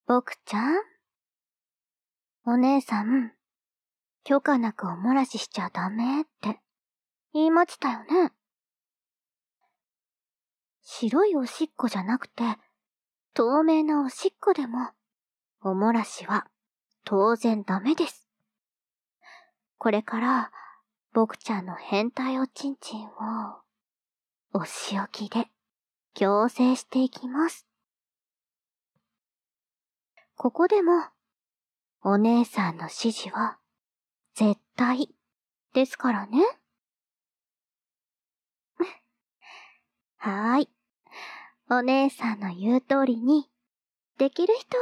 僕ちゃん、お姉さん、許可なくお漏らししちゃダメって言いましたよね。白いおしっこじゃなくて、透明なおしっこでも、お漏らしは当然ダメです。これから、僕ちゃんの変態おちんちんを、お仕置きで矯正していきます。ここでも、お姉さんの指示は、絶対、ですからね。はーい。お姉さんの言う通りに、できる人。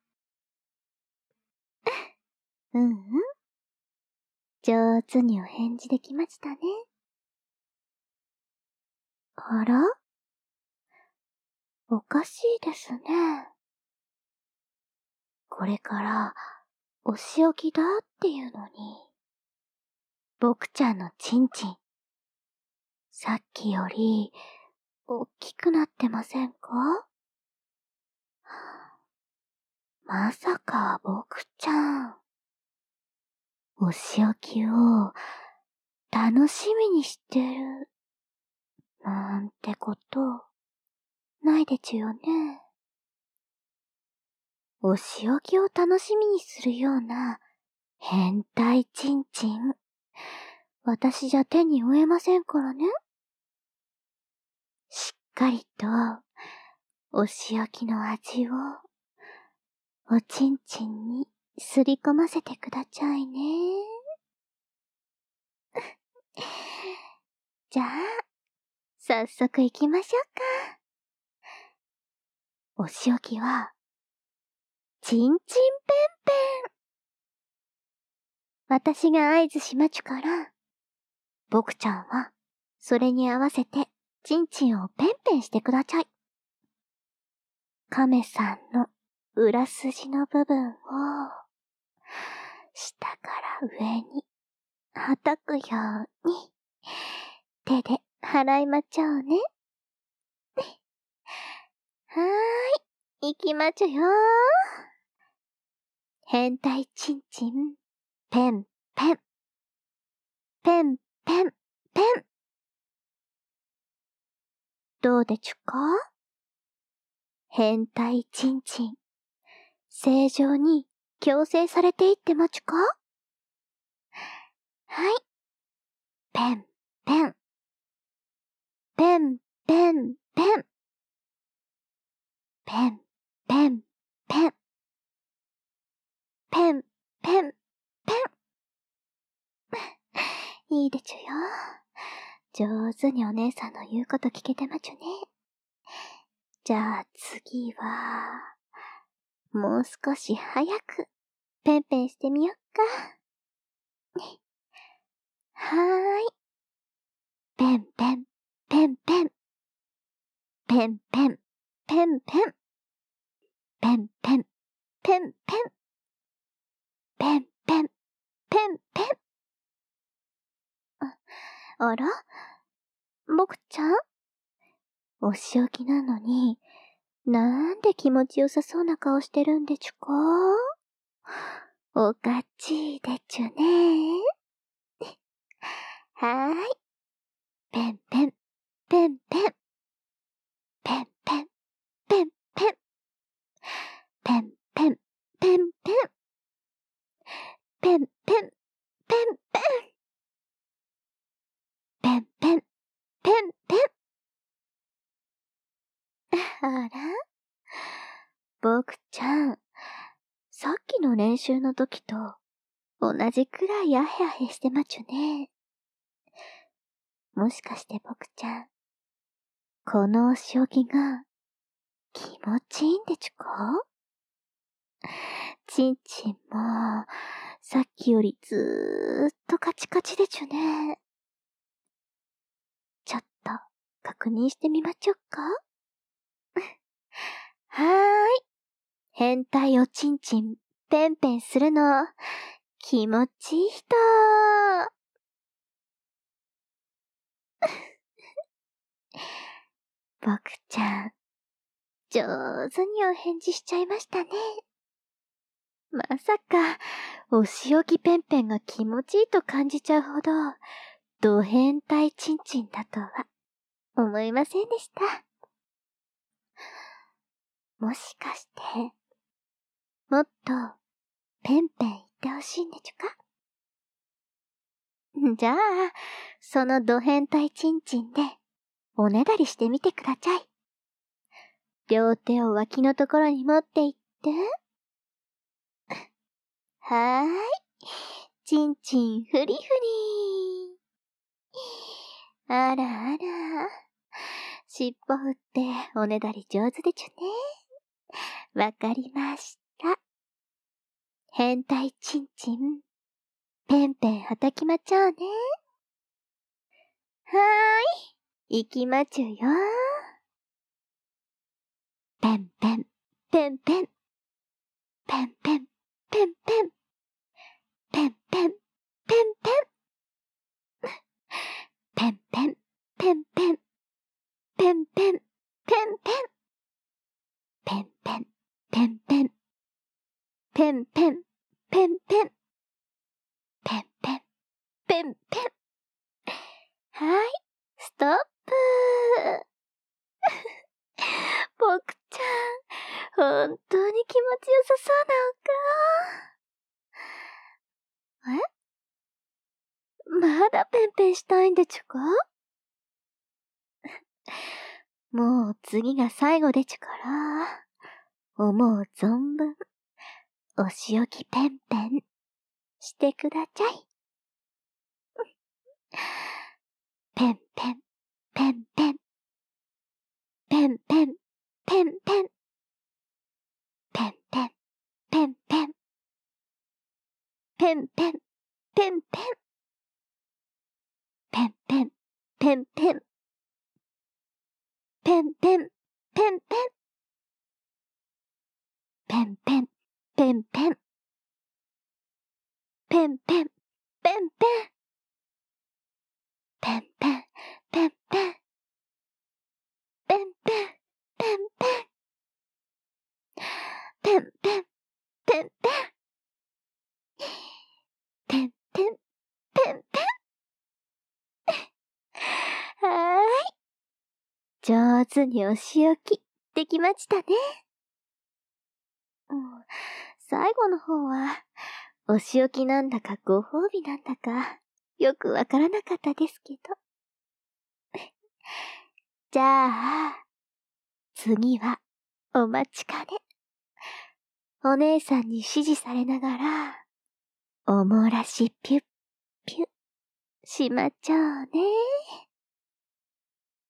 うんうん。上手にお返事できましたね。あら？おかしいですね。これから、お仕置きだっていうのに、僕ちゃんのチンチン、さっきより、大きくなってませんか？まさか僕ちゃん、お仕置きを楽しみにしてる、なんてこと、ないでちゅよね。お仕置きを楽しみにするような変態チンチン、私じゃ手に負えませんからね。しっかりと、お仕置きの味を、おちんちんにすり込ませてくだちゃいね。じゃあ、早速行きましょうか。お仕置きは、チンチンペンペン。私が合図しまちゅから、僕ちゃんは、それに合わせて、チンチンをペンペンしてくだちゃい。亀さんの裏筋の部分を、下から上に、はたくように、手で払いまちょうね。はーい、行きまちょよー。変態チンチン、ペンペン。ペンペンペン。どうでちゅか？変態チンチン、正常に矯正されていってまちゅか？はい。ペンペン。ペンペンペン。ペンペンペン。ペンペンペン。いいでちゅよ。上手にお姉さんの言うこと聞けてまちゅね。じゃあ次は、もう少し早く、ペンペンしてみよっか。はーい。ペンペン、ペンペン。ペンペン、ペンペン。ペンペン、ペンペン。ペンペン、ペンペン。あら？僕ちゃん？お仕置きなのに、なんで気持ちよさそうな顔してるんでちゅか？おかちいでちゅね。はーい。ペンペン、ペンペン。ペンペン、ペンペン。ペンペン、ペンペン。ペンペン、ペンペン。ペンペン、ペンペン。あら？僕ちゃん、さっきの練習の時と同じくらいやへやへしてまちゅね。もしかして僕ちゃん、このお仕置きが気持ちいいんでちゅか？ちんちんもさっきよりずーっとカチカチでちゅね。ちょっと確認してみまちょっか？はーい。変態おちんちんペンペンするの気持ちいい人。僕ちゃん、上手にお返事しちゃいましたね。 まさか、お仕置きペンペンが気持ちいいと感じちゃうほど、ド変態チンチンだとは、思いませんでした。もしかして、もっと、ペンペン言ってほしいんでちゅか？じゃあ、そのド変態チンチンで、おねだりしてみてください。両手を脇のところに持っていって。はーい。チンチンフリフリ。あらあら。尻尾振っておねだり上手でちゅね。わかりました。変態チンチン、ペンペンはたきまちゃうね。はーい。行きまちゅよ。ペンペン、ペンペン。ペンペン、ペンペン。ペンペン、ペンペン。ペンペン、ペンペン。ペンペン、ペンペン。ペンペン、ペンペン。ペンペン、ペンペン。ペンペン、ペンペン。はい、ストップボクちゃん、本当に気持ちよさそうなお顔。まだペンペンしたいんでちゅか？もう次が最後でちゅから、思う存分、お仕置きペンペン、してくだちゃい。ペンペン、ペンペン。ペンペン、ペンペン。ペンペン、ペンペン。ペンペン、ペンペン。ペンペン、ペンペン。ペンペン、ペンペン。ペンペン、ペンペン。ペンペン、ペンペン。ペンペン、ペンペン。ペンペン、ペンペン。ペンペン、ペンペン。ペンペン、ペンペン。はーい。上手にお仕置きできましたね。最後の方は、お仕置きなんだかご褒美なんだか、よくわからなかったですけど。じゃあ、次は、お待ちかね。お姉さんに指示されながら、おもらしピュッピュッしまっちゃうね。